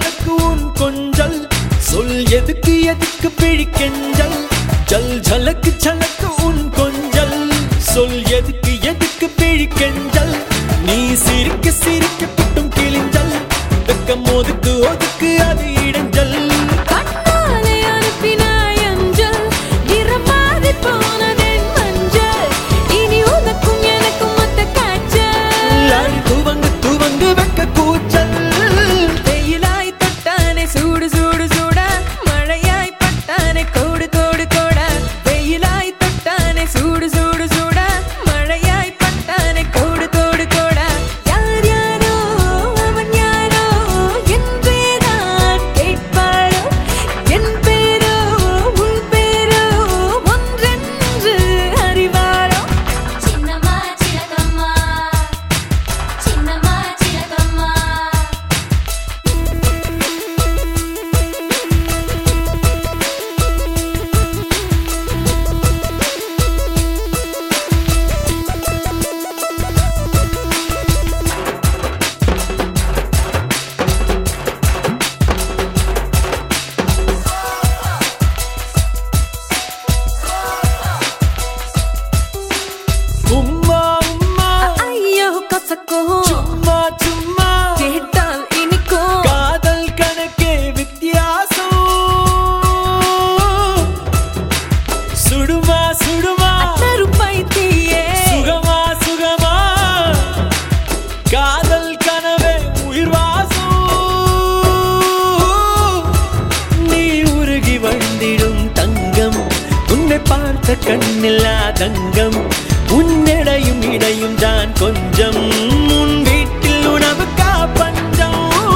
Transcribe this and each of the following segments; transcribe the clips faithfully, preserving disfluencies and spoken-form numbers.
சலக்கு உன் கொஞ்சல் சொல் எதுக்கு எதுக்கு பிழிக்கெஞ்சல் ஜல் ஜலக்கு சலக்கு உன் கொஞ்சல் சொல் எதுக்கு எதுக்கு பிழிக்கெஞ்சல் நீ சிரிக்க சிரிக்க புட்டும் கிழிஞ்சல் வெக்கம் ஒதுக்கு ஒதுக்கு அது இடைஞ்சல் சும்மா சும்மா கேட்டால் இனிக்கும் காதல் கணக்கே வித்தியாசம் சுடுமா சுடுமா பைத்தியே சுகமா சுகமா காதல் கனவே உயிர் வாசம் நீ உருகி வந்திடும் தங்கம் உன்னை பார்த்த கண்ணில்லா தங்கம் உன்னிடையும் இடையும் தான் கொஞ்சம் உன் வீட்டில் உணவுக்கா பஞ்சம்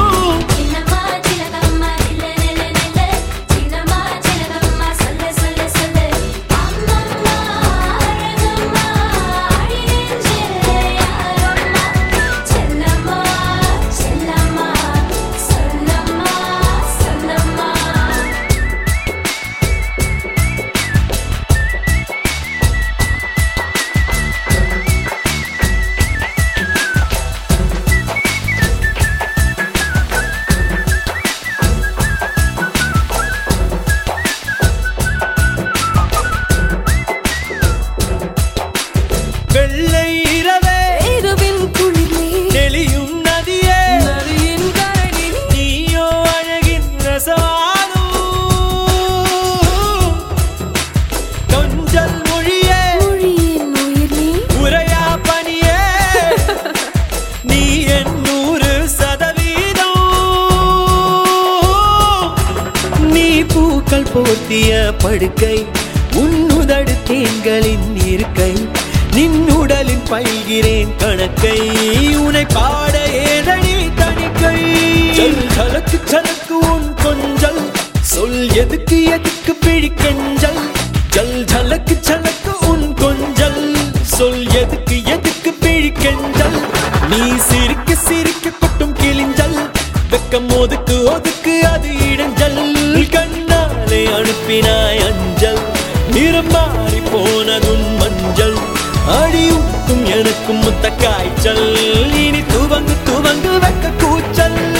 வெள்ளை இரவே இரவின் குளிரே நெளியும் நதியே நதியின் கரையில் நீயோ அழகின் ரசவாதம் கொஞ்சல் மொழியே மொழியின் உயிர் நீ உரையா பணியே நீ என் நூறு சதவீதம் நீ பூக்கள் போர்த்திய படுக்கை உன்னுதடு தேன்களின் இருக்கை நின்னுடலின் பயில்கிறேன் கணக்கை உனை பாட ஏதடி தணிக்கை ஜல் ஜலக்கு சலக்கு உன் கொஞ்சல் சொல் எதுக்கு எதுக்கு பிழிக்கெஞ்சல் ஜல் ஜலக்கு சலக்கு உன் கொஞ்சல் சொல் எதுக்கு எதுக்கு பிழிக்கெஞ்சல் நீ சிரிக்க சிரிக்க கொட்டும் கிழிஞ்சல் வெக்கம் ஒதுக்கு ஒதுக்கு அது இடைஞ்சல் கண்ணாலே அனுப்பினாய் அஞ்சல் நிறம் மாறி போனதுன் மஞ்சள் அடியூட்டும் எனக்கும் முத்த காய்ச்சல் இனி துவங்கு துவங்கு வெக்க கூச்சல்